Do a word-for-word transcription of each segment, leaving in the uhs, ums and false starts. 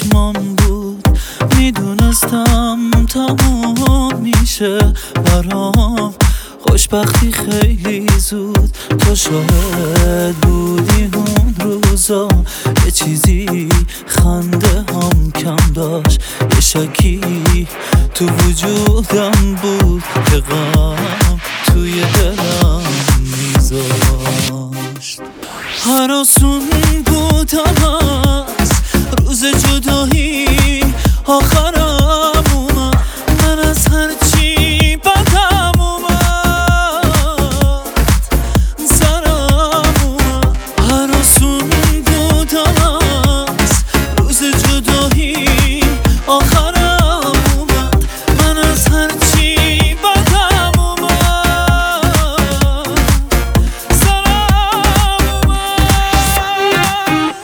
چشمام بود، میدونستم تموم میشه برام خوشبختی خیلی زود. تو شاهد بودی اون روزا، یه چیزی خنده هم کم داشت، یه شکی تو وجودم بود که غم توی دلم میذاشت. هراسون بودم از روز جدایی، آخرم اومد، من از هرچی بدم اومد سرم اومد. هراسون بودم از روز جدایی، آخرم اومد، من از هرچی بدم اومد سرم اومد.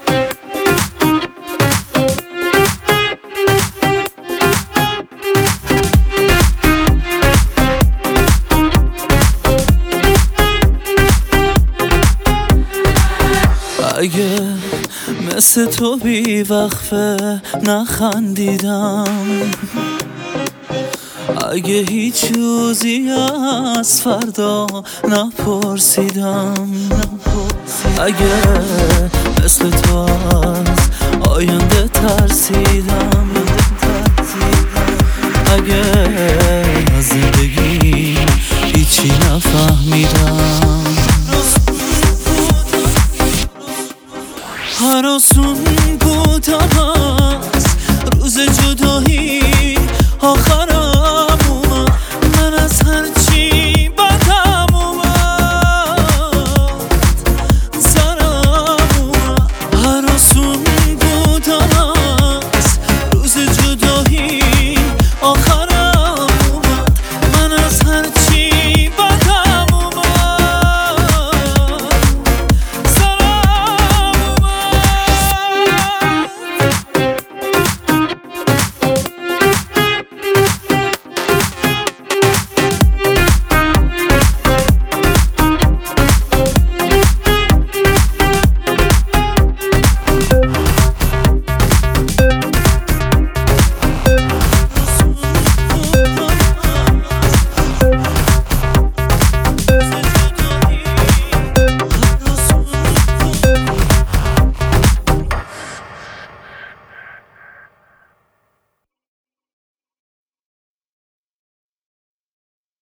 اگه مثل تو بی وقفه نخندیدم، اگه هیچ روزی از فردا نپرسیدم، اگه مثل تو از آینده ترسیدم، اگه از زندگی هیچی نفهمیدم. هراسون بودم از روز جدایی، آخر